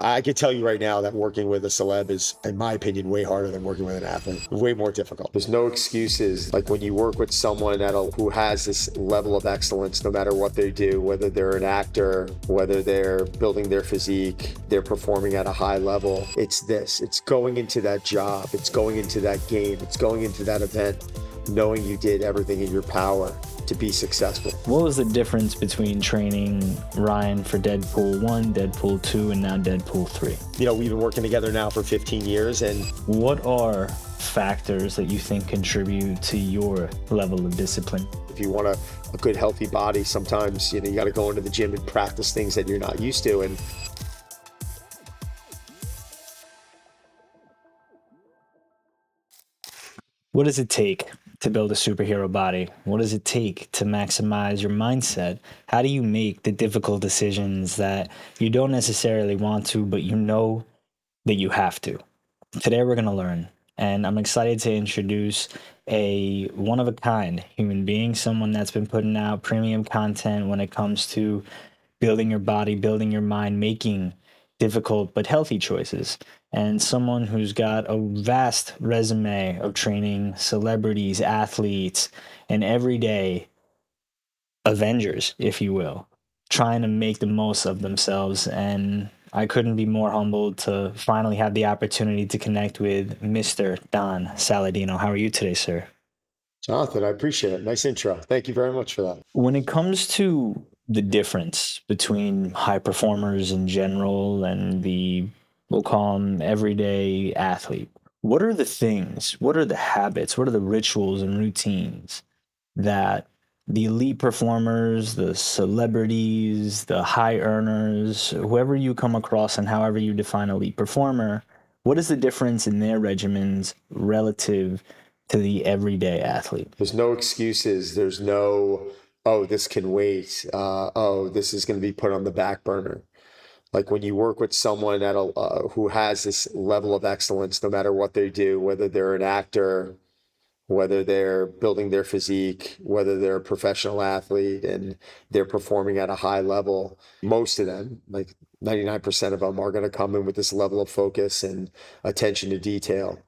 I can tell you right now that working with a celeb is, in my opinion, way harder than working with an athlete. Way more difficult. There's no excuses. Like when you work with someone who has this level of excellence, no matter what they do, whether they're an actor, whether they're building their physique, they're performing at a high level. It's this. It's going into that job. It's going into that game. It's going into that event, knowing you did everything in your power to be successful. What was the difference between training Ryan for Deadpool 1, Deadpool 2, and now Deadpool 3? You know, we've been working together now for 15 years. And what are factors that you think contribute to your level of discipline? If you want a good, healthy body, sometimes, you got to go into the gym and practice things that you're not used to. And what does it take to build a superhero body? What does it take to maximize your mindset? How do you make the difficult decisions that you don't necessarily want to, but you know that you have to? Today we're going to learn, and I'm excited to introduce a one-of-a-kind human being, someone that's been putting out premium content when it comes to building your body, building your mind, making difficult but healthy choices, and someone who's got a vast resume of training celebrities, athletes, and everyday Avengers, if you will, trying to make the most of themselves. And I couldn't be more humbled to finally have the opportunity to connect with Mr. Don Saladino. How are you today, sir? Jonathan, I appreciate it. Nice intro. Thank you very much for that. When it comes to the difference between high performers in general and we'll call them everyday athlete, what are the things, what are the habits, what are the rituals and routines that the elite performers, the celebrities, the high earners, whoever you come across and however you define elite performer, what is the difference in their regimens relative to the everyday athlete? There's no excuses. There's no, oh, this can wait. Oh, this is going to be put on the back burner. Like when you work with someone who has this level of excellence, no matter what they do, whether they're an actor, whether they're building their physique, whether they're a professional athlete and they're performing at a high level, most of them, like 99% of them, are going to come in with this level of focus and attention to detail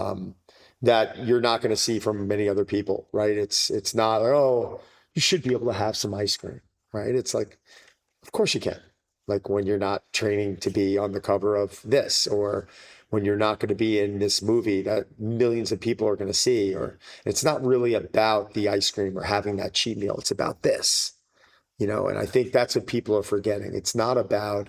that you're not going to see from many other people, right? It's not like, oh, you should be able to have some ice cream, right? It's like, of course you can. Like when you're not training to be on the cover of this, or when you're not going to be in this movie that millions of people are going to see, or it's not really about the ice cream or having that cheat meal. It's about this, and I think that's what people are forgetting. It's not about,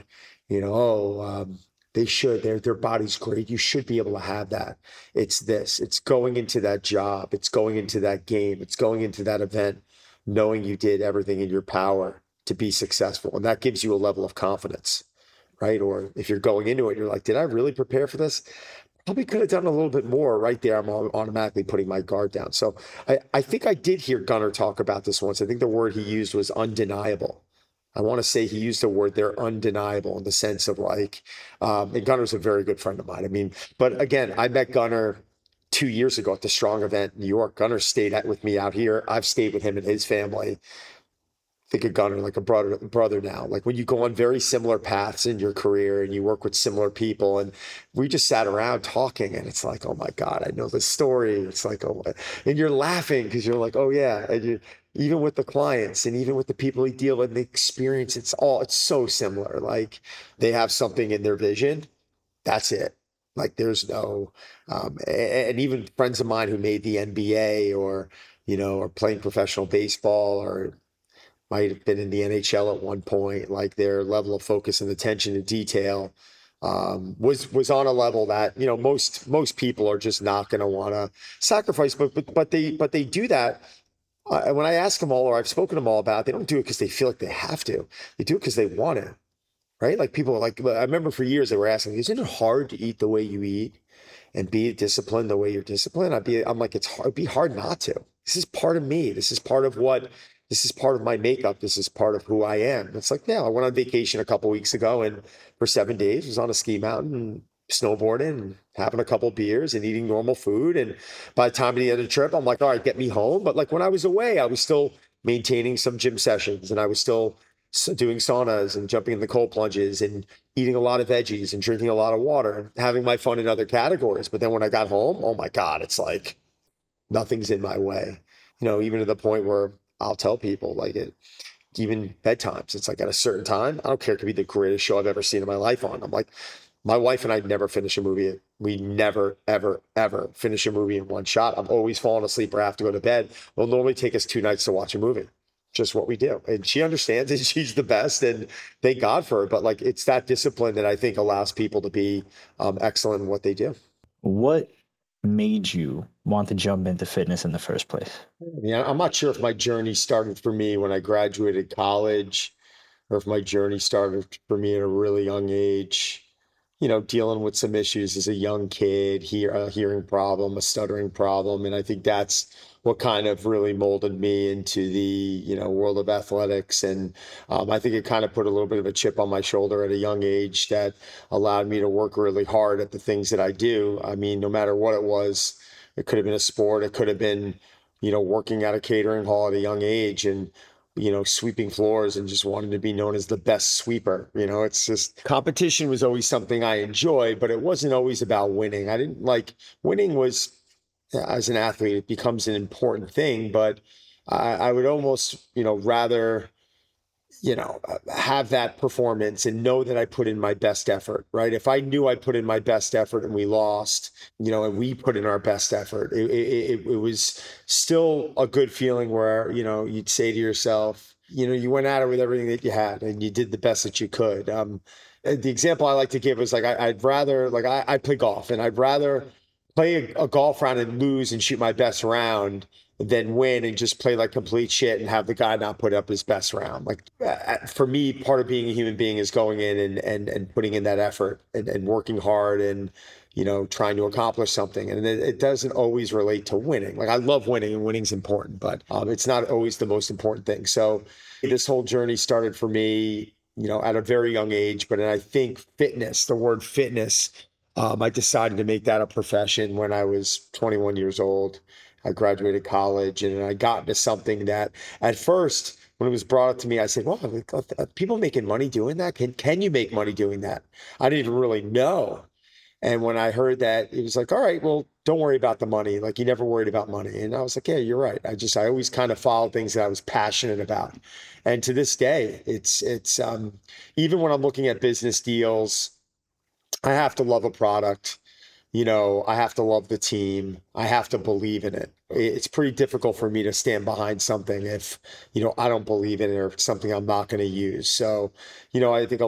they should, their body's great. You should be able to have that. It's this, it's going into that job. It's going into that game. It's going into that event, knowing you did everything in your power to be successful. And that gives you a level of confidence, right? Or if you're going into it, you're like, did I really prepare for this? Probably could have done a little bit more. Right there, I'm automatically putting my guard down. So I think I did hear Gunnar talk about this once. I think the word he used was undeniable. I want to say he used the word there, undeniable, in the sense of like, and Gunnar's a very good friend of mine. I mean, but again, I met Gunnar 2 years ago at the Strong event in New York. Gunnar stayed with me out here. I've stayed with him and his family. Think of Gunnar like a brother now. Like when you go on very similar paths in your career and you work with similar people, and we just sat around talking, and it's like, oh my God, I know this story. It's like, oh, and you're laughing because you're like, oh yeah, and you, even with the clients and even with the people you deal with, the experience, it's so similar. Like they have something in their vision, that's it. Like there's no, and even friends of mine who made the NBA or are playing professional baseball or might have been in the NHL at one point, like their level of focus and attention to detail was on a level that most people are just not going to want to sacrifice. But they do that. When I ask them all, or I've spoken to them all about it, they don't do it because they feel like they have to. They do it because they want to, right? Like people like, I remember for years they were asking, isn't it hard to eat the way you eat and be disciplined the way you're disciplined? I'm like, it'd be hard not to. This is part of me. This is part of my makeup. This is part of who I am. It's like, yeah, I went on vacation a couple of weeks ago and for 7 days was on a ski mountain and snowboarding and having a couple of beers and eating normal food. And by the time of the end of the trip, I'm like, all right, get me home. But like when I was away, I was still maintaining some gym sessions and I was still doing saunas and jumping in the cold plunges and eating a lot of veggies and drinking a lot of water, having my fun in other categories. But then when I got home, oh my God, it's like nothing's in my way. Even to the point where I'll tell people like even bedtimes, it's like at a certain time, I don't care. It could be the greatest show I've ever seen in my life on. I'm like, my wife and I never finish a movie. We never, ever, ever finish a movie in one shot. I'm always falling asleep or have to go to bed. It'll normally take us 2 nights to watch a movie. Just what we do. And she understands it. She's the best. And thank God for it. But like, it's that discipline that I think allows people to be excellent in what they do. What made you want to jump into fitness in the first place? Yeah, I'm not sure if my journey started for me when I graduated college or if my journey started for me at a really young age, dealing with some issues as a young kid, a hearing problem, a stuttering problem. And I think that's what kind of really molded me into the, world of athletics. And I think it kind of put a little bit of a chip on my shoulder at a young age that allowed me to work really hard at the things that I do. I mean, no matter what it was, it could have been a sport, it could have been, working at a catering hall at a young age. And sweeping floors and just wanting to be known as the best sweeper. It's just competition was always something I enjoyed, but it wasn't always about winning. I didn't like winning was as an athlete, it becomes an important thing, but I would almost, rather, have that performance and know that I put in my best effort, right? If I knew I put in my best effort and we lost, and we put in our best effort, it was still a good feeling where, you'd say to yourself, you went at it with everything that you had and you did the best that you could. The example I like to give is like, I'd rather, like, I play golf and I'd rather play a golf round and lose and shoot my best round than win and just play like complete shit and have the guy not put up his best round. Like for me, part of being a human being is going in and putting in that effort and working hard and, trying to accomplish something. And it doesn't always relate to winning. Like I love winning and winning's important, but it's not always the most important thing. So this whole journey started for me, at a very young age, but I think fitness, the word fitness, I decided to make that a profession when I was 21 years old. I graduated college and I got into something that at first, when it was brought up to me, I said, well, are people making money doing that? Can you make money doing that? I didn't even really know. And when I heard that, it was like, all right, well, don't worry about the money. Like you never worried about money. And I was like, yeah, you're right. I always kind of followed things that I was passionate about. And to this day, it's even when I'm looking at business deals, I have to love a product. I have to love the team. I have to believe in it. It's pretty difficult for me to stand behind something if, I don't believe in it or something I'm not going to use. So, I think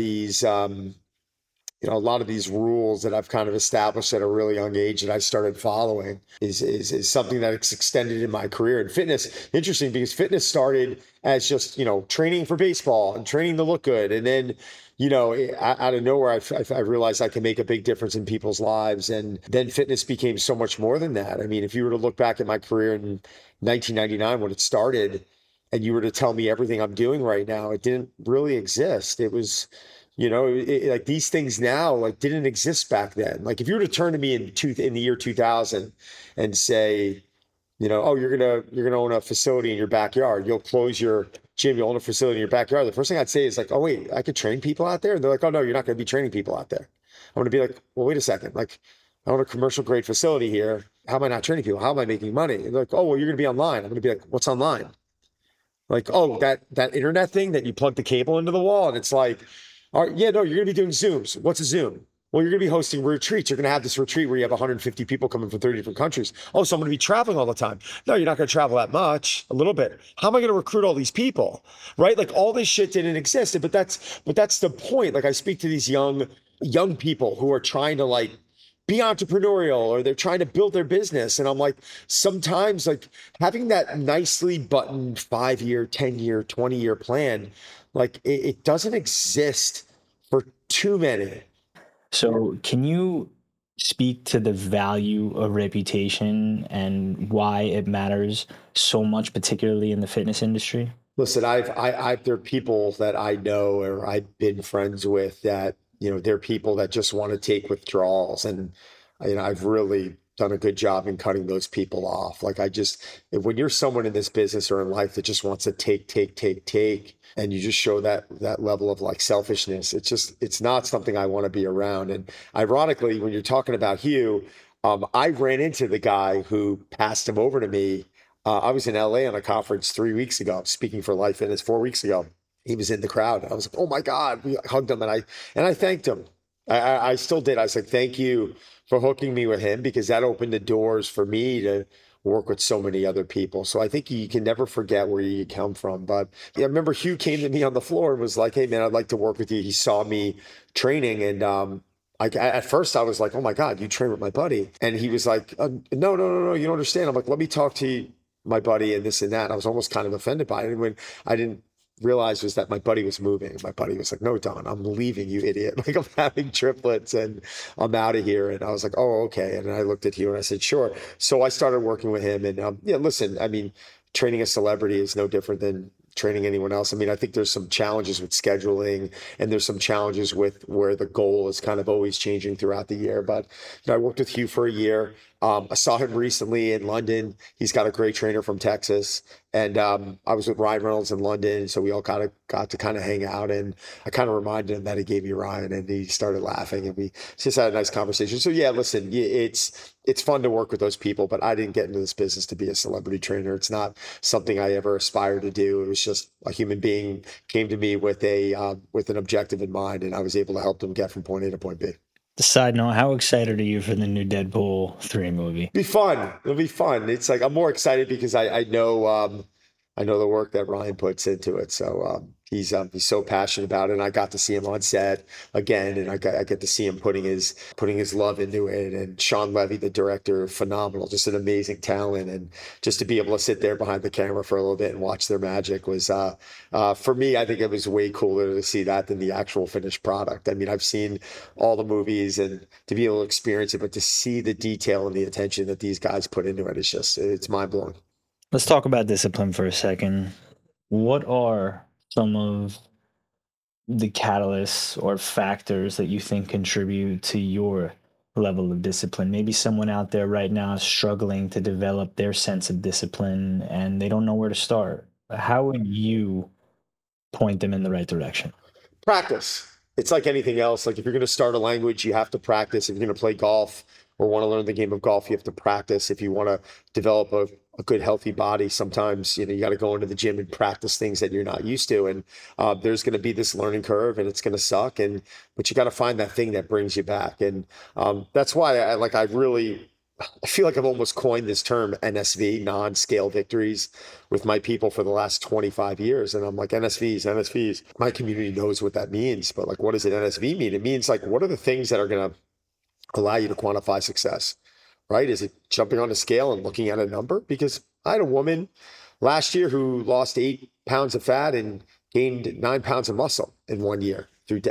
a lot of these rules that I've kind of established at a really young age that I started following is something that it's extended in my career. And fitness, interesting because fitness started as just, training for baseball and training to look good. And then, out of nowhere, I realized I can make a big difference in people's lives. And then fitness became so much more than that. I mean, if you were to look back at my career in 1999 when it started, and you were to tell me everything I'm doing right now, it didn't really exist. It was, like these things now like didn't exist back then. Like if you were to turn to me in the year 2000 and say, oh, you're gonna own a facility in your backyard. You'll close your gym. You'll own a facility in your backyard. The first thing I'd say is like, oh wait, I could train people out there. And they're like, oh no, you're not going to be training people out there. I'm going to be like, well, wait a second. Like, I own a commercial grade facility here. How am I not training people? How am I making money? And they're like, oh well, you're going to be online. I'm going to be like, what's online? Like, oh, that internet thing that you plug the cable into the wall, and it's like, all right, yeah, no, you're going to be doing Zooms. What's a Zoom? Well, you're going to be hosting retreats. You're going to have this retreat where you have 150 people coming from 30 different countries. Oh, so I'm going to be traveling all the time. No, you're not going to travel that much. A little bit. How am I going to recruit all these people? Right? Like all this shit didn't exist. But that's the point. Like I speak to these young people who are trying to like be entrepreneurial or they're trying to build their business. And I'm like, sometimes like having that nicely buttoned 5-year, 10-year, 20-year plan, like it doesn't exist for too many. So, can you speak to the value of reputation and why it matters so much, particularly in the fitness industry? Listen, there are people that I know or I've been friends with that, they're people that just want to take withdrawals. And, I've really done a good job in cutting those people off. Like when you're someone in this business or in life that just wants to take, and you just show that level of like selfishness, it's not something I want to be around. And ironically, when you're talking about Hugh, I ran into the guy who passed him over to me. I was in LA on a conference 3 weeks ago, speaking for Life Fitness 4 weeks ago. He was in the crowd. I was like, oh my God. We hugged him, and I thanked him. I still did. I said, thank you for hooking me with him, because that opened the doors for me to work with so many other people. So I think you can never forget where you come from. But yeah, I remember Hugh came to me on the floor and was like, hey man, I'd like to work with you. He saw me training, and at first I was like, oh my God, you train with my buddy. And he was like, no, you don't understand. I'm like, let me talk to my buddy and this and that. I was almost kind of offended by it. And when I didn't realize was that my buddy was moving. My buddy was like, no, Don, I'm leaving, you idiot. Like, I'm having triplets and I'm out of here. And I was like, oh, okay. And I looked at Hugh and I said, sure. So I started working with him. And yeah, listen, I mean, training a celebrity is no different than training anyone else. I mean, I think there's some challenges with scheduling, and there's some challenges with where the goal is kind of always changing throughout the year. But I worked with Hugh for a year. I saw him recently in London. He's got a great trainer from Texas. And I was with Ryan Reynolds in London. So we all kind of got to kind of hang out. And I kind of reminded him that he gave me Ryan, and he started laughing, and we just had a nice conversation. So yeah, listen, it's fun to work with those people, but I didn't get into this business to be a celebrity trainer. It's not something I ever aspired to do. It was just a human being came to me with an objective in mind, and I was able to help them get from point A to point B. The side note, how excited are you for the new Deadpool 3 movie? Be fun. It'll be fun. It's like I'm more excited because I know the work that Ryan puts into it. So he's so passionate about it. And I got to see him on set again, and I get to see him putting his love into it. And Sean Levy, the director, phenomenal, just an amazing talent. And just to be able to sit there behind the camera for a little bit and watch their magic was for me, I think it was way cooler to see that than the actual finished product. I mean, I've seen all the movies and to be able to experience it, but to see the detail and the attention that these guys put into it, it's mind blowing. Let's talk about discipline for a second. What are some of the catalysts or factors that you think contribute to your level of discipline? Maybe someone out there right now is struggling to develop their sense of discipline and they don't know where to start. How would you point them in the right direction? Practice. It's like anything else. Like if you're going to start a language, you have to practice. If you're going to play golf or want to learn the game of golf, you have to practice. If you want to develop a good, healthy body, sometimes, you got to go into the gym and practice things that you're not used to. And there's going to be this learning curve, and it's going to suck. But you got to find that thing that brings you back. And that's why I feel like I've almost coined this term NSV, non-scale victories, with my people for the last 25 years. And I'm like, NSVs. My community knows what that means, but like, what does an NSV mean? It means like, what are the things that are going to allow you to quantify success, right? Is it jumping on a scale and looking at a number? Because I had a woman last year who lost 8 pounds of fat and gained 9 pounds of muscle in 1 year through,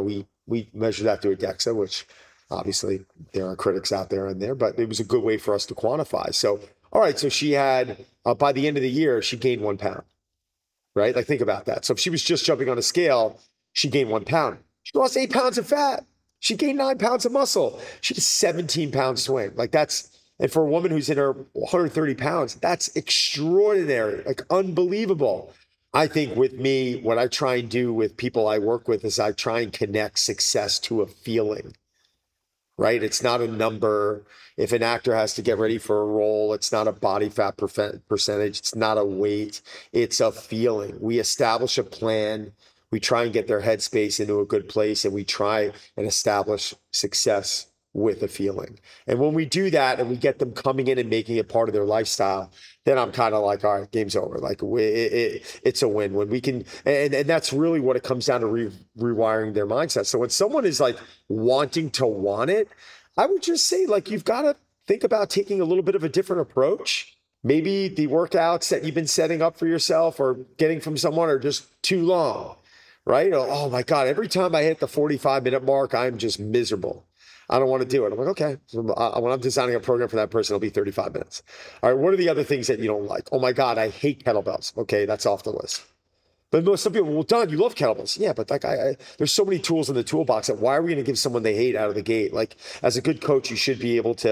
we measured that through a DEXA, which obviously there are critics out there and there, but it was a good way for us to quantify. So, all right. So she had, by the end of the year, she gained 1 pound, right? Like think about that. So if she was just jumping on a scale, she gained 1 pound. She lost 8 pounds of fat. She gained 9 pounds of muscle. She did 17-pound swing. Like and for a woman who's in her 130 pounds, that's extraordinary, like unbelievable. I think with me, what I try and do with people I work with is I try and connect success to a feeling, right? It's not a number. If an actor has to get ready for a role, it's not a body fat percentage. It's not a weight. It's a feeling. We establish a plan. We try and get their headspace into a good place, and we try and establish success with a feeling. And when we do that and we get them coming in and making it part of their lifestyle, then I'm kind of like, all right, game's over. Like it's a win when we can. And that's really what it comes down to, rewiring their mindset. So when someone is like wanting to want it, I would just say like, you've got to think about taking a little bit of a different approach. Maybe the workouts that you've been setting up for yourself or getting from someone are just too long. Right? Oh my God, every time I hit the 45-minute mark, I'm just miserable. I don't want to do it. I'm like, okay. So when I'm designing a program for that person, it'll be 35 minutes. All right, what are the other things that you don't like? Oh my God, I hate kettlebells. Okay, that's off the list. But some people, well, Don, you love kettlebells. Yeah, but like there's so many tools in the toolbox that why are we going to give someone they hate out of the gate? Like as a good coach, you should be able to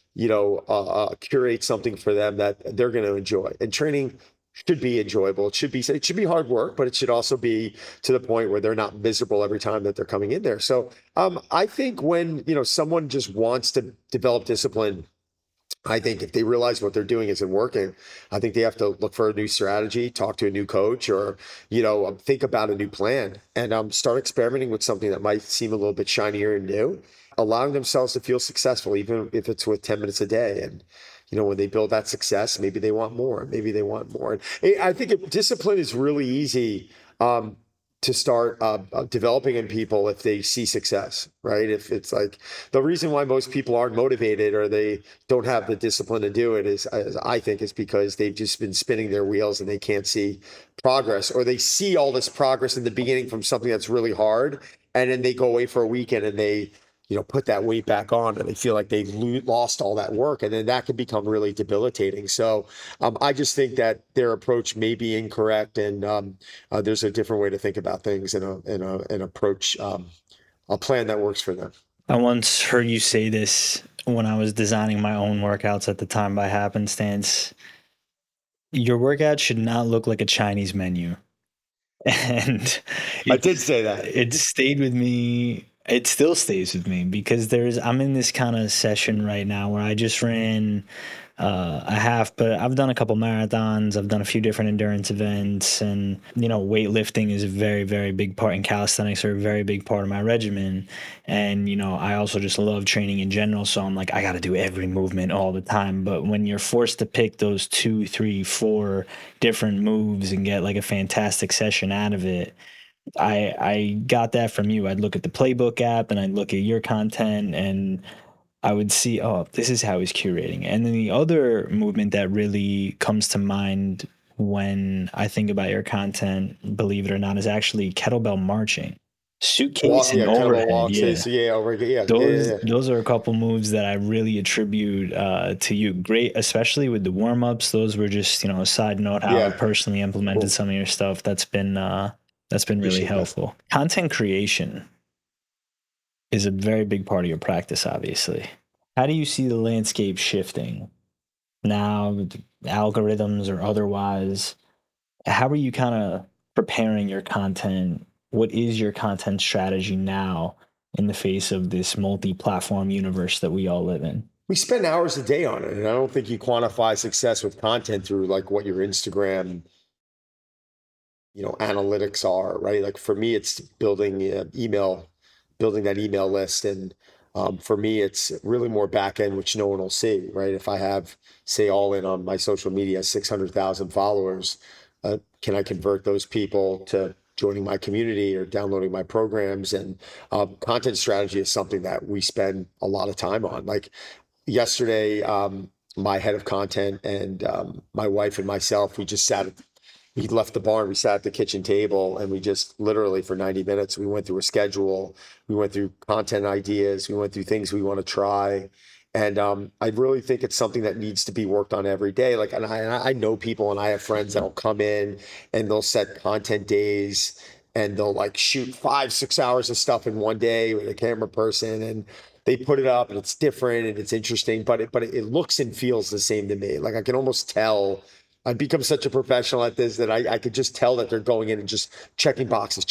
curate something for them that they're going to enjoy. And training should be enjoyable. It should be hard work, but it should also be to the point where they're not miserable every time that they're coming in there. So I think when someone just wants to develop discipline, I think if they realize what they're doing isn't working, I think they have to look for a new strategy, talk to a new coach, or think about a new plan, and start experimenting with something that might seem a little bit shinier and new, allowing themselves to feel successful, even if it's with 10 minutes a day. And when they build that success, maybe they want more, maybe they want more. And I think discipline is really easy. To start developing in people if they see success, right? If it's like the reason why most people aren't motivated or they don't have the discipline to do it is, I think, is because they've just been spinning their wheels and they can't see progress, or they see all this progress in the beginning from something that's really hard, and then they go away for a weekend and they put that weight back on and they feel like they've lost all that work. And then that can become really debilitating. So I just think that their approach may be incorrect. And there's a different way to think about things and approach a plan that works for them. I once heard you say this when I was designing my own workouts at the time by happenstance. Your workout should not look like a Chinese menu. And I did say that. It stayed with me. It still stays with me because I'm in this kind of session right now where I just ran a half, but I've done a couple marathons. I've done a few different endurance events, and weightlifting is a very, very big part, and calisthenics are a very big part of my regimen. And I also just love training in general, so I'm like, I got to do every movement all the time. But when you're forced to pick those 2, 3, 4 different moves and get like a fantastic session out of it, I got that from you. I'd look at the Playbook app and I'd look at your content and I would see, oh, this is how he's curating. And then the other movement that really comes to mind when I think about your content, believe it or not, is actually kettlebell marching. Suitcase and overhead. Walks, yeah. Those are a couple moves that I really attribute to you. Great, especially with the warm-ups. Those were just, a side note how I personally implemented some of your stuff. That's been really helpful. Content creation is a very big part of your practice, obviously. How do you see the landscape shifting now, algorithms or otherwise? How are you kind of preparing your content? What is your content strategy now in the face of this multi-platform universe that we all live in? We spend hours a day on it, and I don't think you quantify success with content through like what your Instagram analytics are, right? Like for me, it's building that email list. And for me, it's really more back end, which no one will see, right? If I have, say, all in on my social media, 600,000 followers, can I convert those people to joining my community or downloading my programs? And content strategy is something that we spend a lot of time on. Like yesterday, my head of content and my wife and myself, we left the barn, we sat at the kitchen table, and we just literally for 90 minutes, we went through a schedule, we went through content ideas, we went through things we want to try. And I really think it's something that needs to be worked on every day. Like, and I know people and I have friends that'll come in and they'll set content days and they'll like shoot 5-6 hours of stuff in one day with a camera person, and they put it up and it's different and it's interesting, but it looks and feels the same to me. Like I can almost tell. I've become such a professional at this that I could just tell that they're going in and just checking boxes.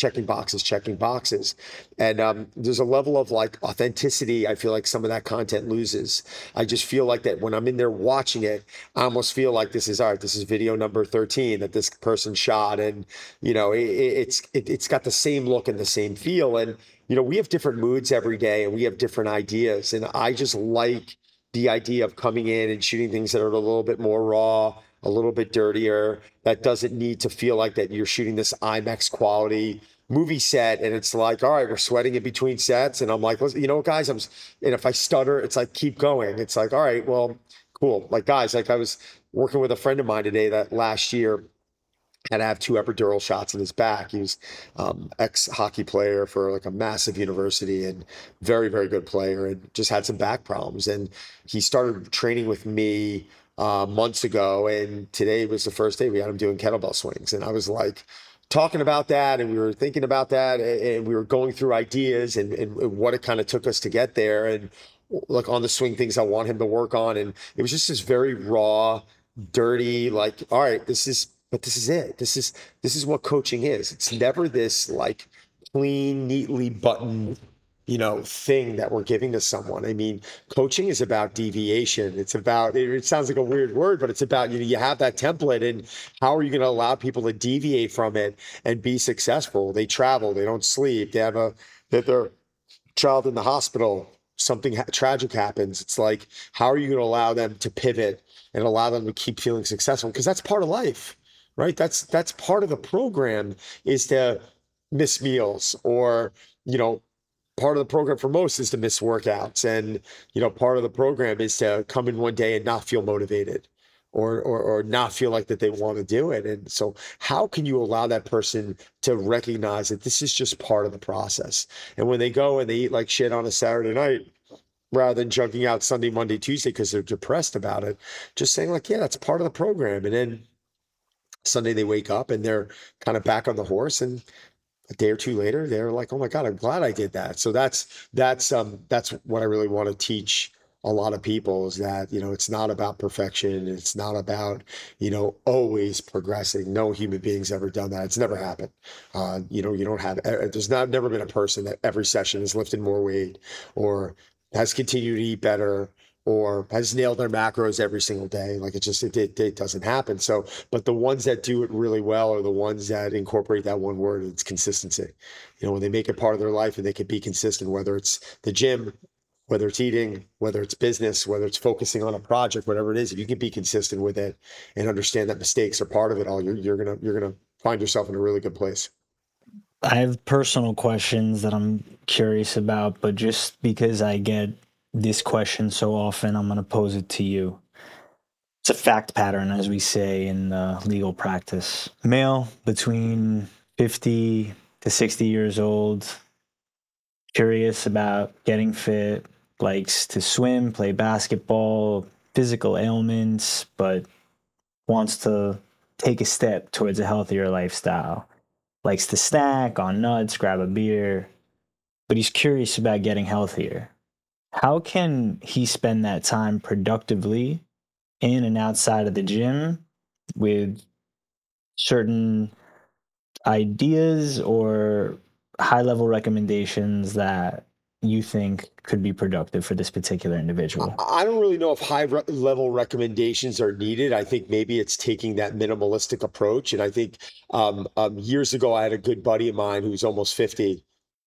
And there's a level of like authenticity I feel like some of that content loses. I just feel like that when I'm in there watching it, I almost feel like this is video number 13 that this person shot. And, it's got the same look and the same feel. And, we have different moods every day and we have different ideas. And I just like the idea of coming in and shooting things that are a little bit more raw, a little bit dirtier, that doesn't need to feel like that you're shooting this IMAX quality movie set. And it's like, all right, we're sweating in between sets. And I'm like, listen, guys, and if I stutter, it's like, keep going. It's like, all right, well, cool. Like guys, like I was working with a friend of mine today that last year had to have 2 epidural shots in his back. He was ex-hockey player for like a massive university and very, very good player, and just had some back problems. And he started training with me months ago, and today was the first day we had him doing kettlebell swings. And I was like talking about that, and we were thinking about that, and we were going through ideas and what it kind of took us to get there. And like on the swing things I want him to work on. And it was just this very raw, dirty, like, all right, but this is it. This is what coaching is. It's never this like clean, neatly buttoned, thing that we're giving to someone. I mean, coaching is about deviation. It's about, it sounds like a weird word, but it's about, you have that template, and how are you going to allow people to deviate from it and be successful? They travel, they don't sleep, they have their child in the hospital, something tragic happens. It's like, how are you going to allow them to pivot and allow them to keep feeling successful? Because that's part of life, right? That's part of the program, is to miss meals, or, part of the program for most is to miss workouts. And, part of the program is to come in one day and not feel motivated, or not feel like that they want to do it. And so how can you allow that person to recognize that this is just part of the process? And when they go and they eat like shit on a Saturday night, rather than junking out Sunday, Monday, Tuesday because they're depressed about it, just saying like, yeah, that's part of the program. And then Sunday they wake up and they're kind of back on the horse, and a day or two later they're like, oh my God, I'm glad I did that. So that's what I really want to teach a lot of people, is that, it's not about perfection. It's not about, always progressing. No human being's ever done that. It's never happened. You don't have, there's never been a person that every session has lifted more weight, or has continued to eat better, or has nailed their macros every single day. Like, it doesn't happen. So, but the ones that do it really well are the ones that incorporate that one word. It's consistency. When they make it part of their life and they can be consistent, whether it's the gym, whether it's eating, whether it's business, whether it's focusing on a project, whatever it is, if you can be consistent with it and understand that mistakes are part of it all, you're gonna find yourself in a really good place. I have personal questions that I'm curious about, but just because I get this question so often, I'm going to pose it to you. It's a fact pattern, as we say in legal practice. Male between 50 to 60 years old, curious about getting fit, likes to swim, play basketball, physical ailments, but wants to take a step towards a healthier lifestyle. Likes to snack on nuts, grab a beer, but he's curious about getting healthier. How can he spend that time productively in and outside of the gym with certain ideas or high level recommendations that you think could be productive for this particular individual? I don't really know if level recommendations are needed. I think maybe it's taking that minimalistic approach. And I think years ago, I had a good buddy of mine who's almost 50,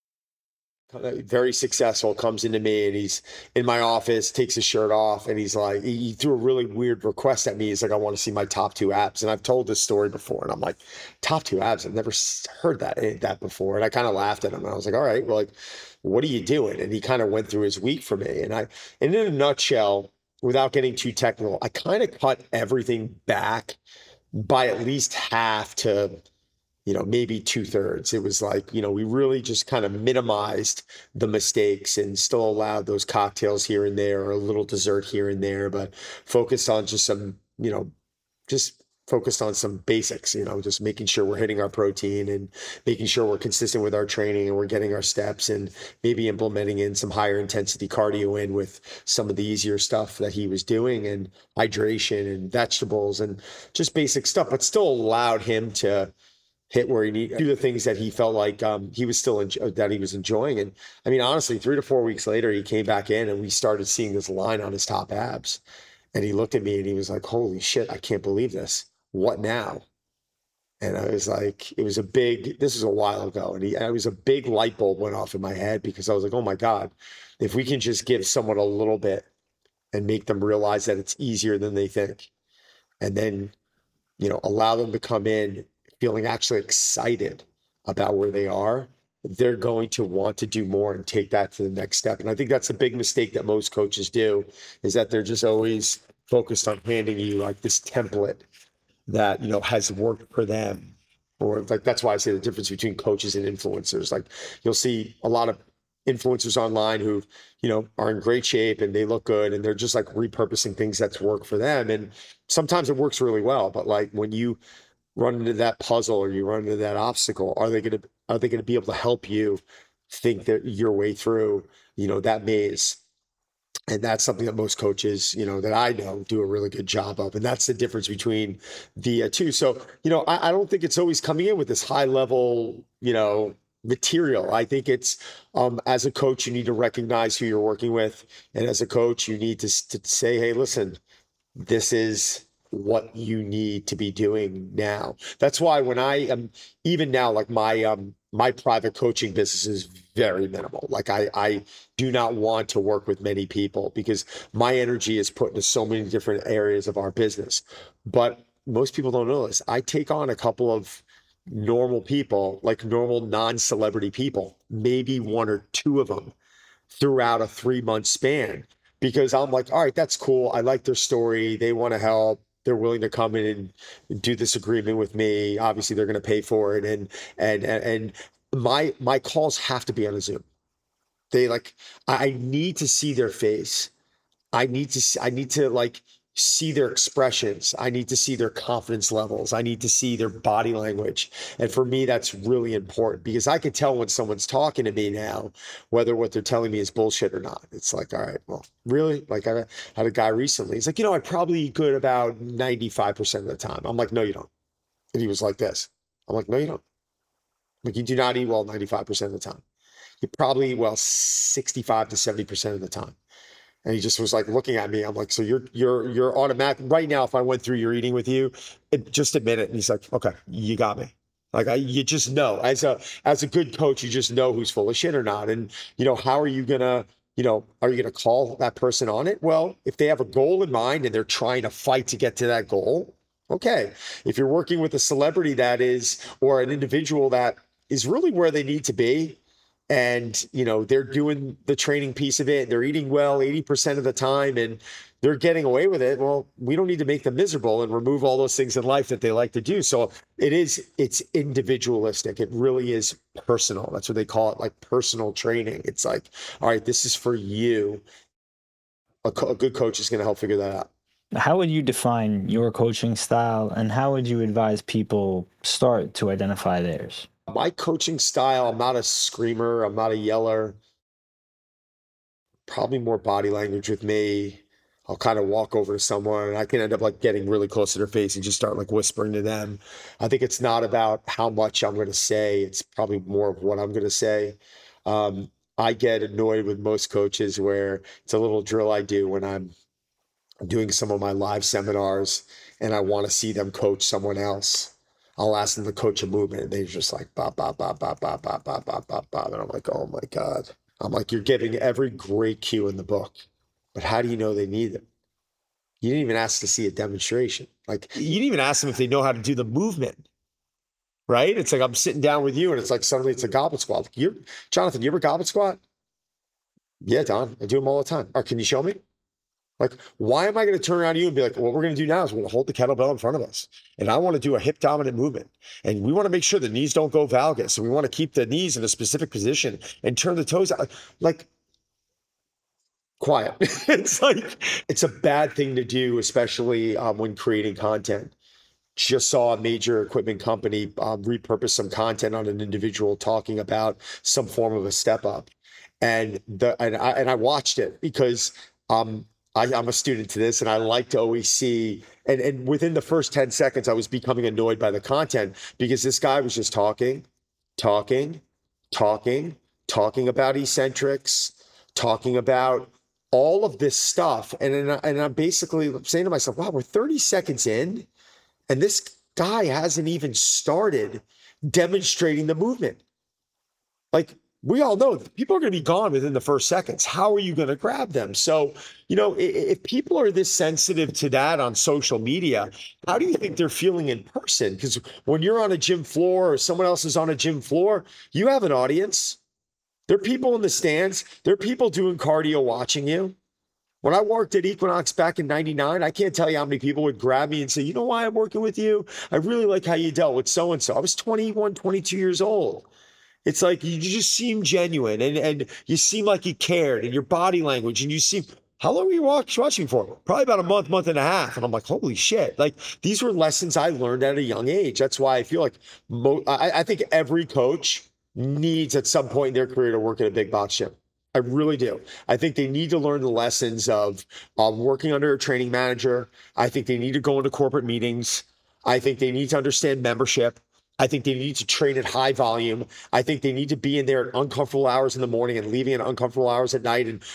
very successful, comes into me and he's in my office, takes his shirt off, and he's like, he threw a really weird request at me. He's like, I want to see my top two abs. And I've told this story before, and I'm like, top two abs? I've never heard that before. And I kind of laughed at him. And I was like, all right, well, like, what are you doing? And he kind of went through his week for me. And in a nutshell, without getting too technical, I kind of cut everything back by at least half to, maybe 2/3. It was like, we really just kind of minimized the mistakes and still allowed those cocktails here and there, or a little dessert here and there, but focused on just some, just focused on some basics, just making sure we're hitting our protein and making sure we're consistent with our training and we're getting our steps, and maybe implementing in some higher intensity cardio in with some of the easier stuff that he was doing, and hydration and vegetables and just basic stuff, but still allowed him to hit where he need do the things that he felt like he was still that he was enjoying. And I mean, honestly, 3 to 4 weeks later, he came back in and we started seeing this line on his top abs. And he looked at me and he was like, "Holy shit, I can't believe this. What now?" And I was like, it was a big, this was a while ago. And it was a big light bulb went off in my head, because I was like, oh my God, if we can just give someone a little bit and make them realize that it's easier than they think, and then allow them to come in feeling actually excited about where they are, they're going to want to do more and take that to the next step. And I think that's a big mistake that most coaches do, is that they're just always focused on handing you like this template that, has worked for them. Or like, that's why I say the difference between coaches and influencers. Like, you'll see a lot of influencers online who, are in great shape and they look good, and they're just like repurposing things that's worked for them. And sometimes it works really well, but like when you run into that puzzle or you run into that obstacle, are they going to be able to help you think that your way through, that maze? And that's something that most coaches, that I know do a really good job of. And that's the difference between the two. So, I don't think it's always coming in with this high level, material. I think it's, as a coach, you need to recognize who you're working with. And as a coach, you need to say, hey, listen, this is what you need to be doing now. That's why when I am, even now, like my private coaching business is very minimal. Like I do not want to work with many people because my energy is put into so many different areas of our business. But most people don't know this. I take on a couple of normal people, like normal non-celebrity people, maybe one or two of them throughout a 3 month span, because I'm like, all right, that's cool. I like their story. They want to help. They're willing to come in and do this agreement with me. Obviously, they're going to pay for it, and my calls have to be on a Zoom. They like, I need to see their face. I need to like see their expressions. I need to see their confidence levels. I need to see their body language. And for me, that's really important because I can tell when someone's talking to me now, whether what they're telling me is bullshit or not. It's like, all right, well, really? Like I had a guy recently. He's like, I probably good about 95% of the time. I'm like, no, you don't. And he was like this. I'm like, no, you don't. Like you do not eat well 95% of the time. You probably eat well 65 to 70% of the time. And he just was like looking at me. I'm like, so you're automatic right now. If I went through your eating with you, just admit it. And he's like, okay, you got me. Like you just know as a good coach, you just know who's full of shit or not. And how are you gonna, are you gonna call that person on it? Well, if they have a goal in mind and they're trying to fight to get to that goal, okay. If you're working with a celebrity that is, or an individual that is really where they need to be, and they're doing the training piece of it, they're eating well 80% of the time and they're getting away with it, well, we don't need to make them miserable and remove all those things in life that they like to do. So it's individualistic. It really is personal. That's what they call it, like personal training. It's like, all right, this is for you. A good coach is going to help figure that out. How would you define your coaching style, and how would you advise people start to identify theirs? My coaching style, I'm not a screamer, I'm not a yeller. Probably more body language with me. I'll kind of walk over to someone and I can end up like getting really close to their face and just start like whispering to them. I think it's not about how much I'm going to say. It's probably more of what I'm going to say. I get annoyed with most coaches where it's a little drill I do when I'm doing some of my live seminars and I want to see them coach someone else. I'll ask them to coach a movement and they're just like, bop, bop, bop, bop, bop, bop, bop, bop, bop, bop. And I'm like, oh my God. I'm like, you're giving every great cue in the book, but how do you know they need it? You didn't even ask to see a demonstration. Like you didn't even ask them if they know how to do the movement, right? It's like, I'm sitting down with you and it's like, suddenly it's a goblet squat. Like, Jonathan, you ever goblet squat? Yeah, Don, I do them all the time. Or can you show me? Like, why am I going to turn around to you and be like, what we're going to do now is we're going to hold the kettlebell in front of us. And I want to do a hip dominant movement. And we want to make sure the knees don't go valgus. And we want to keep the knees in a specific position and turn the toes out. Like, quiet. It's like, it's a bad thing to do, especially when creating content. Just saw a major equipment company repurpose some content on an individual talking about some form of a step up. And I watched it because I'm a student to this and I like to always see, and within the first 10 seconds, I was becoming annoyed by the content because this guy was just talking about eccentrics, talking about all of this stuff. And I'm basically saying to myself, wow, we're 30 seconds in and this guy hasn't even started demonstrating the movement. Like, we all know people are going to be gone within the first seconds. How are you going to grab them? So, if people are this sensitive to that on social media, how do you think they're feeling in person? Because when you're on a gym floor or someone else is on a gym floor, you have an audience. There are people in the stands. There are people doing cardio watching you. When I worked at Equinox back in 99, I can't tell you how many people would grab me and say, you know why I'm working with you? I really like how you dealt with so-and-so. I was 21, 22 years old. It's like you just seem genuine and you seem like you cared and your body language and you seem, how long were you watching for? Probably about a month and a half. And I'm like, holy shit. Like these were lessons I learned at a young age. That's why I feel like I think every coach needs at some point in their career to work at a big box gym. I really do. I think they need to learn the lessons of working under a training manager. I think they need to go into corporate meetings. I think they need to understand membership. I think they need to train at high volume. I think they need to be in there at uncomfortable hours in the morning and leaving at uncomfortable hours at night, and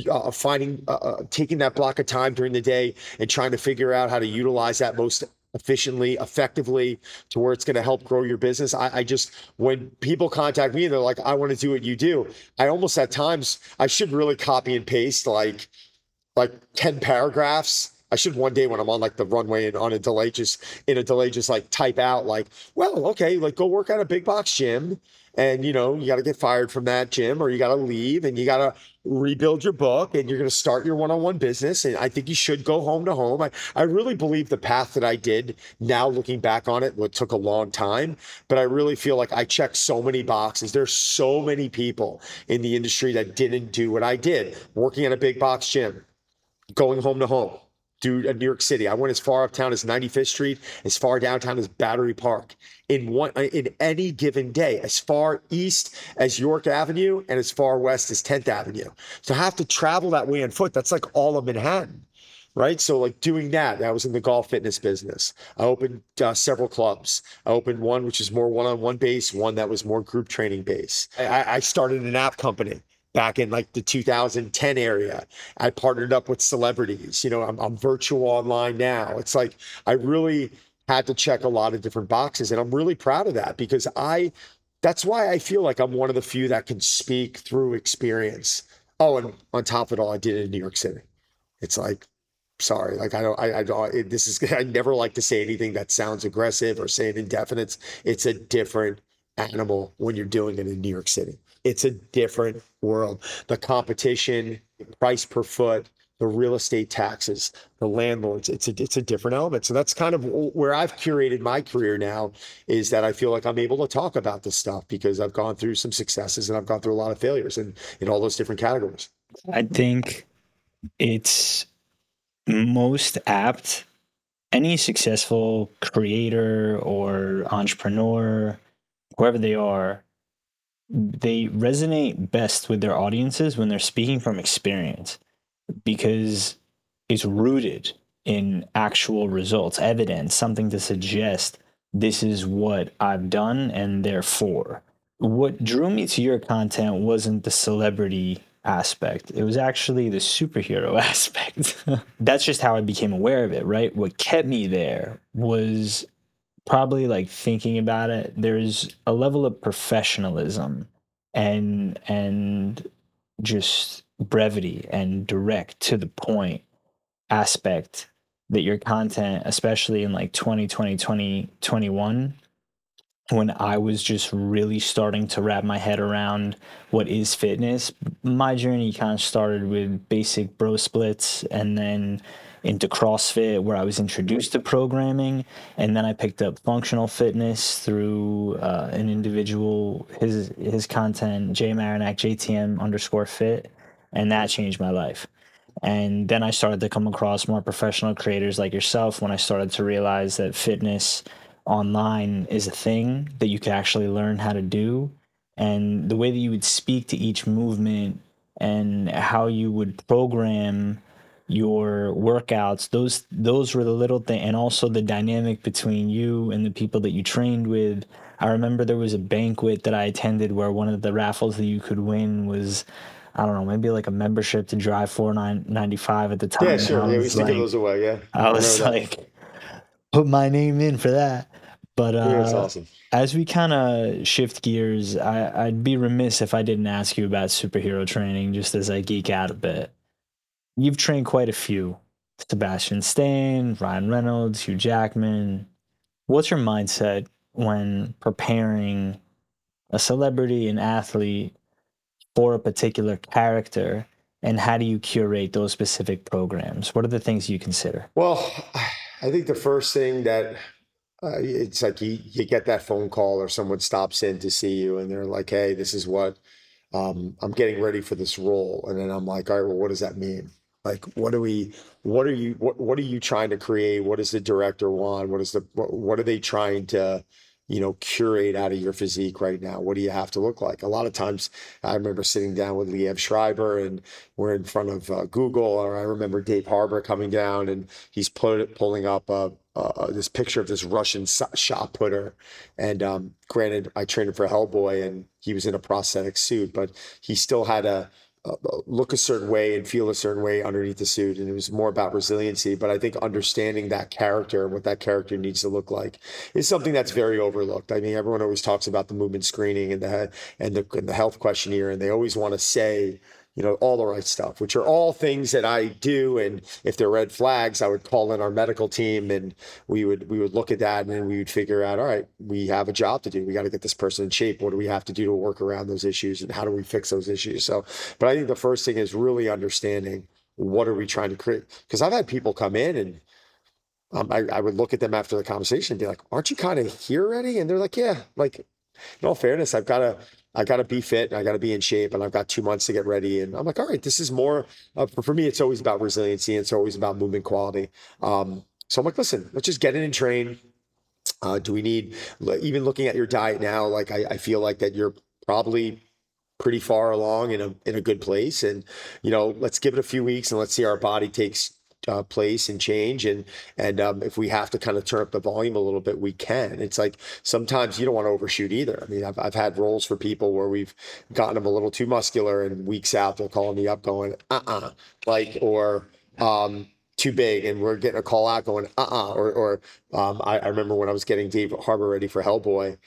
taking that block of time during the day and trying to figure out how to utilize that most efficiently, effectively, to where it's going to help grow your business. I just, when people contact me and they're like, I want to do what you do, I almost at times, I should really copy and paste like 10 paragraphs. I should one day when I'm on like the runway and on a delay, just in a delay, just like type out like, well, okay, like go work at a big box gym. And you know, you got to get fired from that gym, or you got to leave and you got to rebuild your book, and you're going to start your one-on-one business. And I think you should go home to home. I really believe the path that I did, now looking back on it, what took a long time, but I really feel like I checked so many boxes. There's so many people in the industry that didn't do what I did, working at a big box gym, going home to home. Dude, New York City. I went as far uptown as 95th Street, as far downtown as Battery Park in any given day, as far east as York Avenue and as far west as 10th Avenue. So I have to travel that way on foot. That's like all of Manhattan, right? So like doing that, I was in the golf fitness business. I opened several clubs. I opened one which is more one-on-one base, one that was more group training base. I started an app company back in like the 2010 area. I partnered up with celebrities. You know, I'm virtual online now. It's like I really had to check a lot of different boxes, and I'm really proud of that, because that's why I feel like I'm one of the few that can speak through experience. Oh, and on top of it all, I did it in New York City. It's like, sorry, like I don't, this is, I never like to say anything that sounds aggressive or say an indefinite. It's a different animal when you're doing it in New York City. It's a different world. The competition, price per foot, the real estate taxes, the landlords, it's a different element. So that's kind of where I've curated my career now, is that I feel like I'm able to talk about this stuff because I've gone through some successes and I've gone through a lot of failures in all those different categories. I think it's most apt. Any successful creator or entrepreneur, whoever they are, they resonate best with their audiences when they're speaking from experience, because it's rooted in actual results, evidence, something to suggest this is what I've done and therefore. What drew me to your content wasn't the celebrity aspect, it was actually the superhero aspect. That's just how I became aware of it, right? What kept me there was probably like thinking about it, there's a level of professionalism and just brevity and direct to the point aspect that your content, especially in like 2020 2021, when I was just really starting to wrap my head around what is fitness. My journey kind of started with basic bro splits and then into CrossFit, where I was introduced to programming. And then I picked up functional fitness through an individual, his content, Jay Marinak, JTM underscore fit. And that changed my life. And then I started to come across more professional creators like yourself when I started to realize that fitness online is a thing that you could actually learn how to do. And the way that you would speak to each movement and how you would program your workouts, those were the little thing. And also the dynamic between you and the people that you trained with. I remember there was a banquet that I attended where one of the raffles that you could win was, I don't know, maybe like a membership to Drive 495 at the Yeah, time. And sure. Yeah, we used to give those away. Yeah, I I remember was that. like, put my name in for that. But Yeah, it's awesome. as we kind of shift gears, I'd be remiss if I didn't ask you about superhero training, just as I geek out a bit. You've trained quite a few: Sebastian Stan, Ryan Reynolds, Hugh Jackman. What's your mindset when preparing a celebrity, an athlete for a particular character? And how do you curate those specific programs? What are the things you consider? Well, I think the first thing that it's like you get that phone call or someone stops in to see you and they're like, hey, this is what I'm getting ready for this role. And then I'm like, all right, well, what does that mean? Like, what are you trying to create? What does the director want? What are they trying to curate out of your physique right now? What do you have to look like? A lot of times I remember sitting down with Liev Schreiber and we're in front of Google, or I remember Dave Harbor coming down and he's pulling up this picture of this Russian shot putter. And granted, I trained him for Hellboy and he was in a prosthetic suit, but he still had look a certain way and feel a certain way underneath the suit. And it was more about resiliency. But I think understanding that character and what that character needs to look like is something that's very overlooked. I mean, everyone always talks about the movement screening and the health questionnaire, and they always want to say, all the right stuff, which are all things that I do. And if they're red flags, I would call in our medical team and we would look at that and then we would figure out, all right, we have a job to do. We got to get this person in shape. What do we have to do to work around those issues and how do we fix those issues? So, but I think the first thing is really understanding what are we trying to create? Because I've had people come in and I would look at them after the conversation and be like, aren't you kind of here already? And they're like, yeah, like in all fairness, I gotta be fit and I gotta be in shape and I've got 2 months to get ready. And I'm like, all right, this is more for me. It's always about resiliency. And it's always about movement quality. So I'm like, listen, let's just get in and train. Do we need, even looking at your diet now, like I feel like that you're probably pretty far along in a good place. And, let's give it a few weeks and let's see our body takes place and change. And if we have to kind of turn up the volume a little bit, we can. It's like sometimes you don't want to overshoot either. I mean, I've had roles for people where we've gotten them a little too muscular and weeks out, they're calling me up going, or too big. And we're getting a call out going, I remember when I was getting Dave Harbor ready for Hellboy,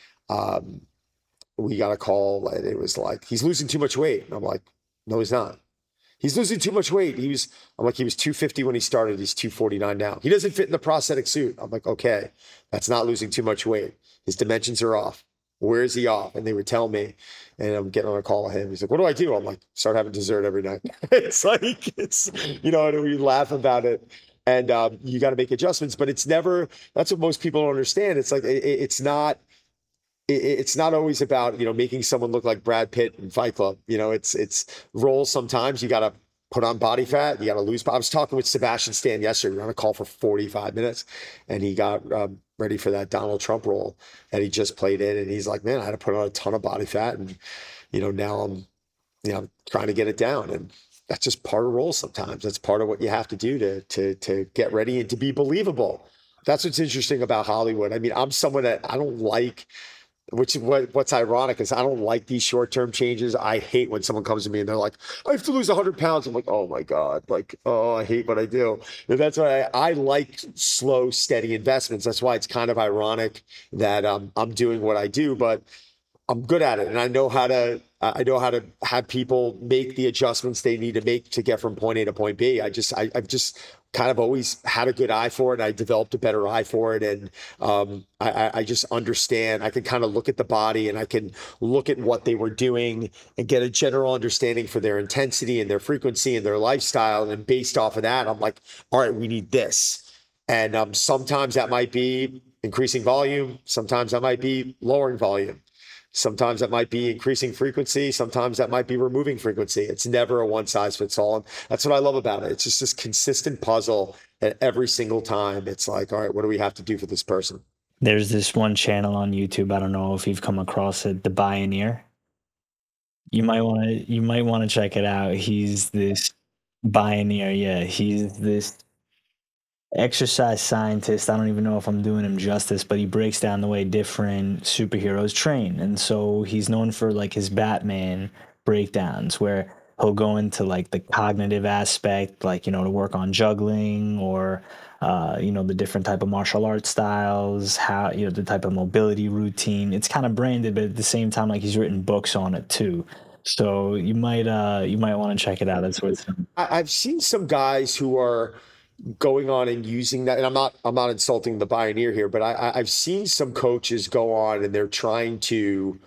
we got a call and it was like, he's losing too much weight. And I'm like, no, he's not. He's losing too much weight. He was 250 when he started. He's 249 now. He doesn't fit in the prosthetic suit. I'm like, okay, that's not losing too much weight. His dimensions are off. Where is he off? And they would tell me, and I'm getting on a call with him. He's like, what do I do? I'm like, start having dessert every night. And we laugh about it. And you got to make adjustments, but it's never, that's what most people don't understand. It's like, it's not always about, making someone look like Brad Pitt in Fight Club. It's roles. Sometimes you got to put on body fat. You got to lose. I was talking with Sebastian Stan yesterday. We were on a call for 45 minutes and he got ready for that Donald Trump role that he just played in. And he's like, man, I had to put on a ton of body fat. And, now I'm, trying to get it down. And that's just part of roles. Sometimes that's part of what you have to do to get ready and to be believable. That's what's interesting about Hollywood. I mean, I'm someone that I don't like, which is what's ironic is I don't like these short-term changes. I hate when someone comes to me and they're like, I have to lose 100 pounds. I'm like, oh my God, I hate what I do. And that's why I like slow, steady investments. That's why it's kind of ironic that I'm doing what I do, but I'm good at it. And I know how to have people make the adjustments they need to make to get from point A to point B. I've just kind of always had a good eye for it. I developed a better eye for it. And I just understand. I can kind of look at the body and I can look at what they were doing and get a general understanding for their intensity and their frequency and their lifestyle. And based off of that, I'm like, all right, we need this. And sometimes that might be increasing volume. Sometimes that might be lowering volume. Sometimes that might be increasing frequency. Sometimes that might be removing frequency. It's never a one size fits all. And that's what I love about it. It's just this consistent puzzle that every single time it's like, all right, what do we have to do for this person? There's this one channel on YouTube. I don't know if you've come across it, The Bioneer. You might want to check it out. He's this Bioneer. Yeah, he's this exercise scientist. I don't even know if I'm doing him justice, but he breaks down the way different superheroes train. And so he's known for like his Batman breakdowns where he'll go into like the cognitive aspect, like, to work on juggling or, the different type of martial arts styles, how, the type of mobility routine. It's kind of branded, but at the same time, like he's written books on it too. So you might want to check it out. That's what it's. I've seen some guys who are going on and using that, and I'm not insulting the Pioneer here, but I've seen some coaches go on and they're trying to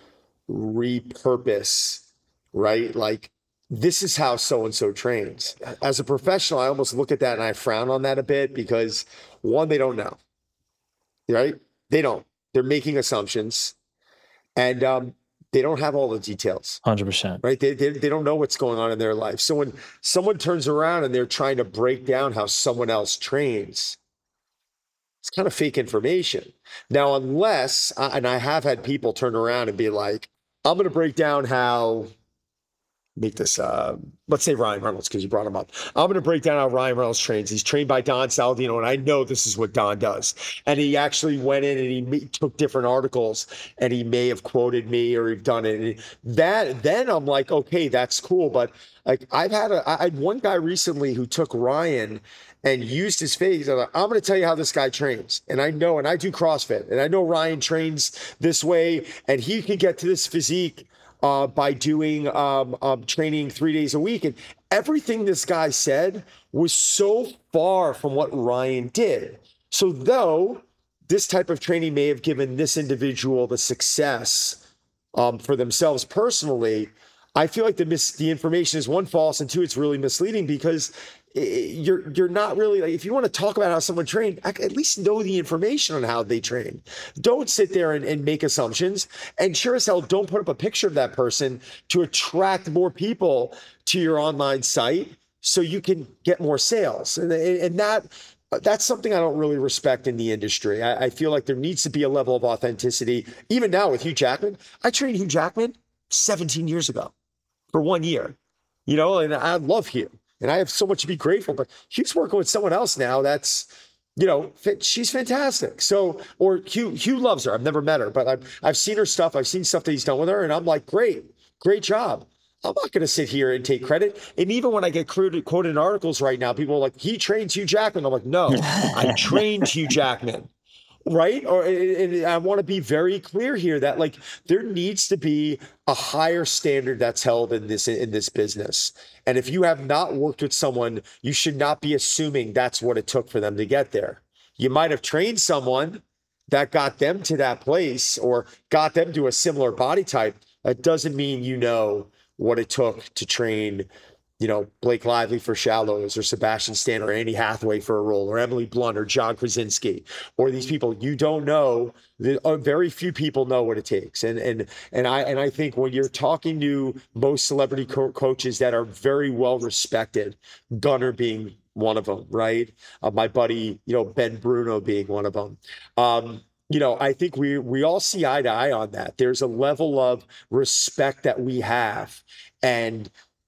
repurpose, right? Like this is how so and so trains. As a professional, I almost look at that and I frown on that a bit because one, they don't know, right? They don't. They're making assumptions, and they don't have all the details. 100%. Right? They don't know what's going on in their life. So when someone turns around and they're trying to break down how someone else trains, it's kind of fake information. Now, unless, and I have had people turn around and be like, I'm going to break down how, make this, let's say Ryan Reynolds, because you brought him up. I'm going to break down how Ryan Reynolds trains. He's trained by Don Saladino, and I know this is what Don does. And he actually went in and he took different articles, and he may have quoted me or he've done it. And then I'm like, okay, that's cool. But like I had one guy recently who took Ryan and used his face. I'm going to tell you how this guy trains. And I know, and I do CrossFit, and I know Ryan trains this way, and he can get to this physique by doing training 3 days a week. And everything this guy said was so far from what Ryan did. So though this type of training may have given this individual the success for themselves personally, I feel like the information is, one, false, and two, it's really misleading, because you're not really, like, if you want to talk about how someone trained, at least know the information on how they train. Don't sit there and make assumptions, and sure as hell don't put up a picture of that person to attract more people to your online site so you can get more sales. And that's something I don't really respect in the industry. I feel like there needs to be a level of authenticity. Even now with Hugh Jackman, I trained Hugh Jackman 17 years ago for 1 year, and I love Hugh. And I have so much to be grateful, but Hugh's working with someone else now that's, she's fantastic. So, or Hugh loves her. I've never met her, but I've seen her stuff. I've seen stuff that he's done with her, and I'm like, great job. I'm not going to sit here and take credit. And even when I get quoted in articles right now, people are like, he trained Hugh Jackman. I'm like, no, I trained Hugh Jackman. Right? And I want to be very clear here that, like, there needs to be a higher standard that's held in this business. And if you have not worked with someone, you should not be assuming that's what it took for them to get there. You might have trained someone that got them to that place or got them to a similar body type. That doesn't mean you know what it took to train, Blake Lively for Shallows, or Sebastian Stan, or Andy Hathaway for a role, or Emily Blunt, or John Krasinski, or these people. You don't know. Very few people know what it takes. And I think when you're talking to most celebrity coaches that are very well respected, Gunnar being one of them, right? My buddy, Ben Bruno being one of them. I think we all see eye to eye on that. There's a level of respect that we have, and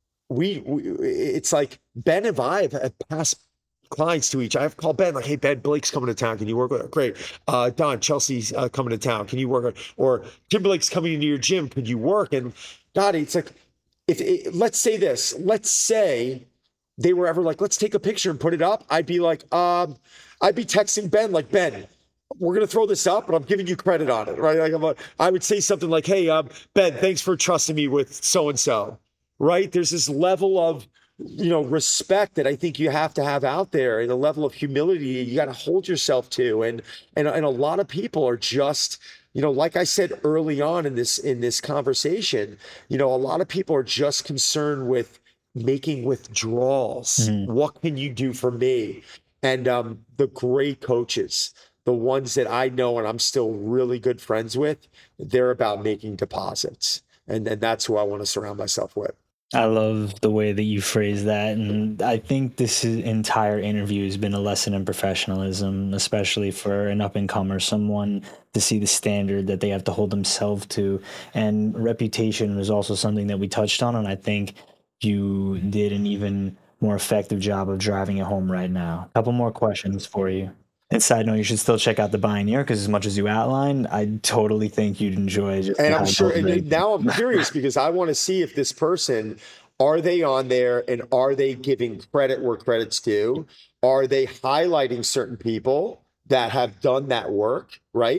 it's like Ben and I have passed clients to each. I've called Ben like, hey, Ben, Blake's coming to town. Can you work with her? Great. Don, Chelsea's coming to town. Can you work with her? Or Timberlake's coming into your gym. Could you work? And God, it's like, let's say this. Let's say they were ever like, let's take a picture and put it up. I'd be like, I'd be texting Ben like, Ben, we're going to throw this up, but I'm giving you credit on it, right? Like I would say something like, hey, Ben, thanks for trusting me with so-and-so. Right? There's this level of, respect that I think you have to have out there, and a level of humility you got to hold yourself to. And a lot of people are just, like I said early on in this conversation, a lot of people are just concerned with making withdrawals. What can you do for me? And the great coaches, the ones that I know and I'm still really good friends with, they're about making deposits. And that's who I want to surround myself with. I love the way that you phrase that. And I think entire interview has been a lesson in professionalism, especially for an up-and-comer, someone to see the standard that they have to hold themselves to. And reputation was also something that we touched on, and I think you did an even more effective job of driving it home right now. A couple more questions for you. And side note, you should still check out The Bioneer, because as much as you outlined, I totally think you'd enjoy it. And I'm sure, and now I'm curious because I want to see if this person, are they on there and are they giving credit where credit's due? Are they highlighting certain people that have done that work, right?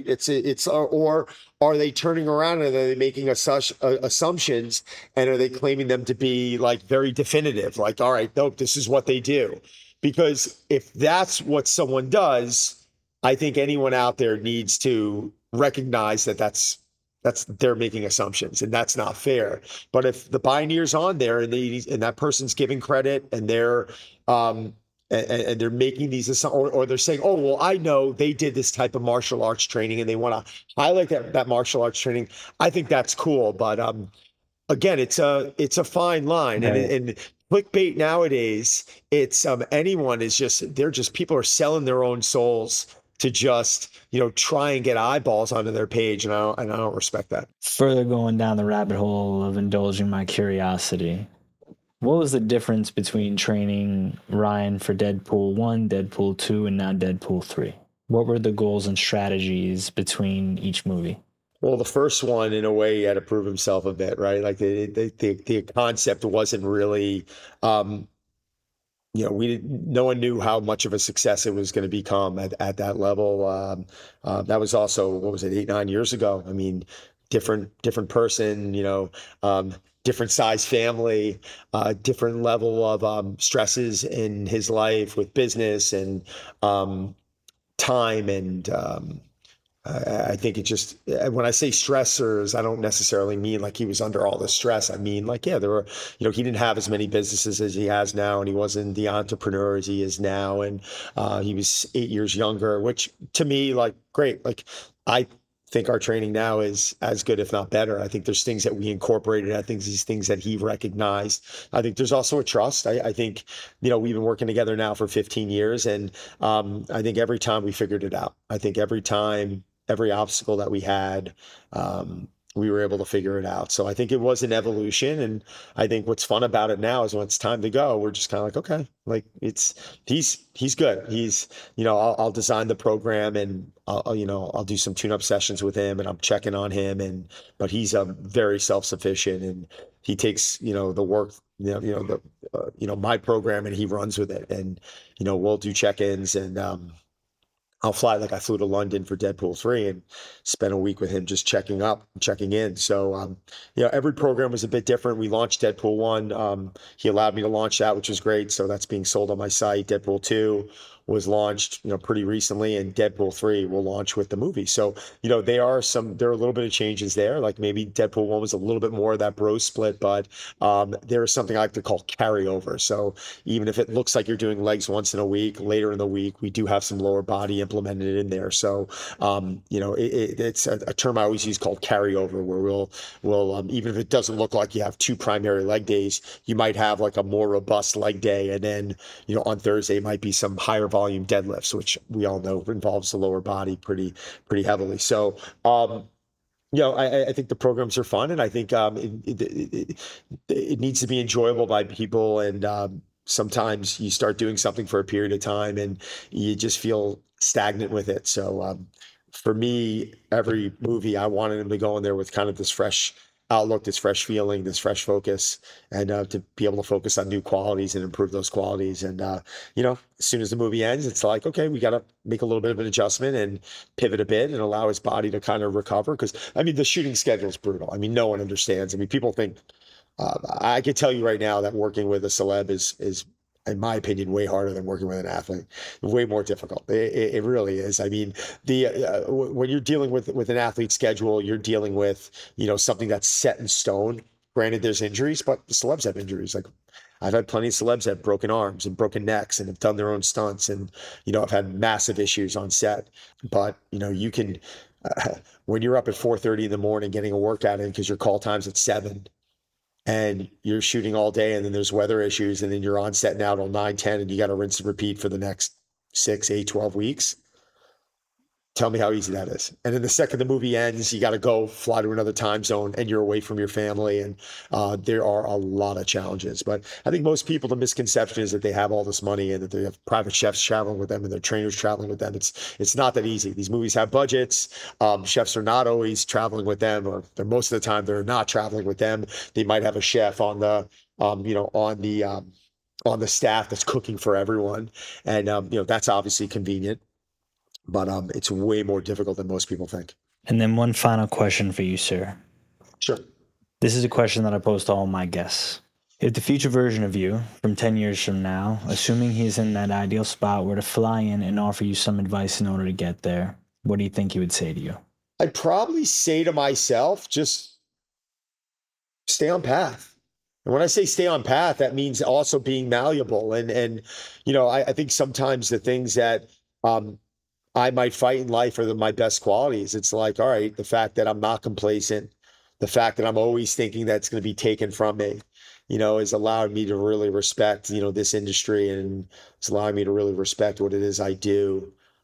Or are they turning around and are they making assumptions, and are they claiming them to be like very definitive? Like, all right, nope, this is what they do. Because if that's what someone does, I think anyone out there needs to recognize that that's they're making assumptions, and that's not fair. But if the Bioneer's on there and that person's giving credit, and they're and they're making these assumptions, or they're saying, oh, well, I know they did this type of martial arts training and they want to highlight that martial arts training, I think that's cool. But again, it's a fine line. Right. And clickbait nowadays, it's anyone is just, people are selling their own souls to just, try and get eyeballs onto their page. And I don't respect that. Further going down the rabbit hole of indulging my curiosity, what was the difference between training Ryan for Deadpool 1, Deadpool 2, and now Deadpool 3? What were the goals and strategies between each movie? Well, the first one, in a way, he had to prove himself a bit, right? Like the concept wasn't really, um, no one knew how much of a success it was going to become at that level. That was also, what was it, 8, 9 years ago? I mean, different person, different size family, different level of stresses in his life with business and time and I think it just, when I say stressors, I don't necessarily mean like he was under all this stress. I mean, like, yeah, there were, he didn't have as many businesses as he has now, and he wasn't the entrepreneur as he is now. And he was 8 years younger, which to me, like, great. Like, I think our training now is as good, if not better. I think there's things that we incorporated. I think these things that he recognized. I think there's also a trust. I think, we've been working together now for 15 years, and I think every time we figured it out. I think every time, every obstacle that we had, we were able to figure it out. So I think it was an evolution. And I think what's fun about it now is when it's time to go, we're just kind of like, okay, like he's good. I'll design the program and I'll do some tune-up sessions with him and I'm checking on him. But he's very self-sufficient and he takes, the work, my program and he runs with it. And, we'll do check-ins and, I'll fly, like I flew to London for Deadpool 3 and spent a week with him just checking up, checking in. So, every program was a bit different. We launched Deadpool 1. He allowed me to launch that, which was great. So that's being sold on my site. Deadpool 2 was launched, pretty recently, and Deadpool 3 will launch with the movie. So, there are a little bit of changes there. Like maybe Deadpool 1 was a little bit more of that bro split, but there is something I like to call carryover. So even if it looks like you're doing legs once in a week, later in the week, we do have some lower body implemented in there. So, it's a term I always use called carryover, where we'll even if it doesn't look like you have two primary leg days, you might have like a more robust leg day, and then on Thursday might be some higher volume deadlifts, which we all know involves the lower body pretty heavily. So, I think the programs are fun, and I think it needs to be enjoyable by people. And sometimes you start doing something for a period of time, and you just feel stagnant with it. So for me, every movie I wanted him to go in there with kind of this fresh outlook, this fresh feeling, this fresh focus, and to be able to focus on new qualities and improve those qualities. And as soon as the movie ends, it's like, okay, we got to make a little bit of an adjustment and pivot a bit and allow his body to kind of recover. Because I mean, the shooting schedule is brutal. I mean, no one understands. I mean, people think I can tell you right now that working with a celeb is in my opinion, way harder than working with an athlete. Way more difficult. It really is. I mean, when you're dealing with an athlete schedule, you're dealing with something that's set in stone. Granted, there's injuries, but the celebs have injuries. Like I've had plenty of celebs that have broken arms and broken necks and have done their own stunts, and I've had massive issues on set. But you can when you're up at 4:30 in the morning getting a workout in because your call time's at 7 and you're shooting all day and then there's weather issues and then you're on set now till 9, 10 and you got to rinse and repeat for the next 6, 8, 12 weeks. Tell me how easy that is. And then the second the movie ends, you got to go fly to another time zone and you're away from your family. And there are a lot of challenges. But I think most people, the misconception is that they have all this money and that they have private chefs traveling with them and their trainers traveling with them. It's not that easy. These movies have budgets. Chefs are not always traveling with them, or most of the time they're not traveling with them. They might have a chef on the, on the staff that's cooking for everyone. And, that's obviously convenient. But it's way more difficult than most people think. And then one final question for you, sir. Sure. This is a question that I pose to all my guests. If the future version of you, from 10 years from now, assuming he's in that ideal spot, were to fly in and offer you some advice in order to get there, what do you think he would say to you? I'd probably say to myself, just stay on path. And when I say stay on path, that means also being malleable. And I think sometimes the things that I might fight in life are my best qualities. It's like, all right, the fact that I'm not complacent, the fact that I'm always thinking that's going to be taken from me, is allowing me to really respect, this industry, and it's allowing me to really respect what it is I do.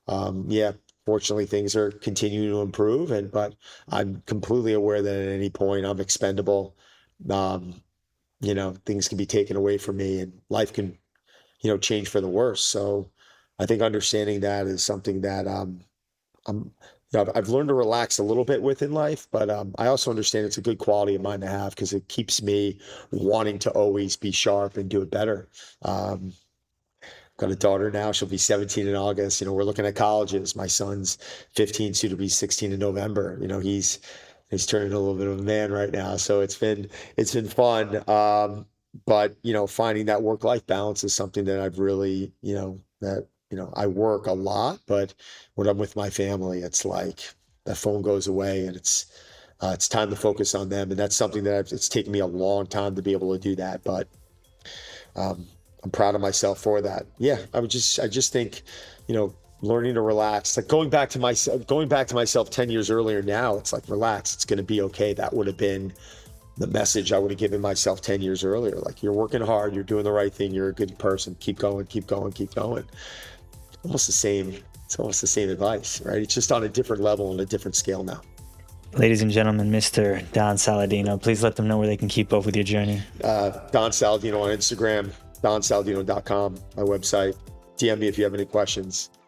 Yeah, fortunately things are continuing to improve, but I'm completely aware that at any point I'm expendable. Um, things can be taken away from me and life can, change for the worse. So I think understanding that is something that I'm I've learned to relax a little bit with in life, but I also understand it's a good quality of mine to have because it keeps me wanting to always be sharp and do it better. Um, got a daughter now; she'll be 17 in August. We're looking at colleges. My son's 15, soon to be 16 in November. He's turning a little bit of a man right now, so it's been fun. But finding that work-life balance is something that I've really, that I work a lot, but when I'm with my family, it's like that phone goes away and it's time to focus on them. And that's something that it's taken me a long time to be able to do that. But um, I'm proud of myself for that. Yeah, I just think, learning to relax, like going back to myself 10 years earlier now, it's like, relax, it's going to be okay. That would have been the message I would have given myself 10 years earlier. Like, you're working hard, you're doing the right thing, you're a good person, keep going, keep going, keep going. Almost the same. It's almost the same advice, right? It's just on a different level and a different scale now. Ladies and gentlemen, Mr. Don Saladino, please let them know where they can keep up with your journey. Don Saladino on Instagram, donsaladino.com, my website. DM me if you have any questions.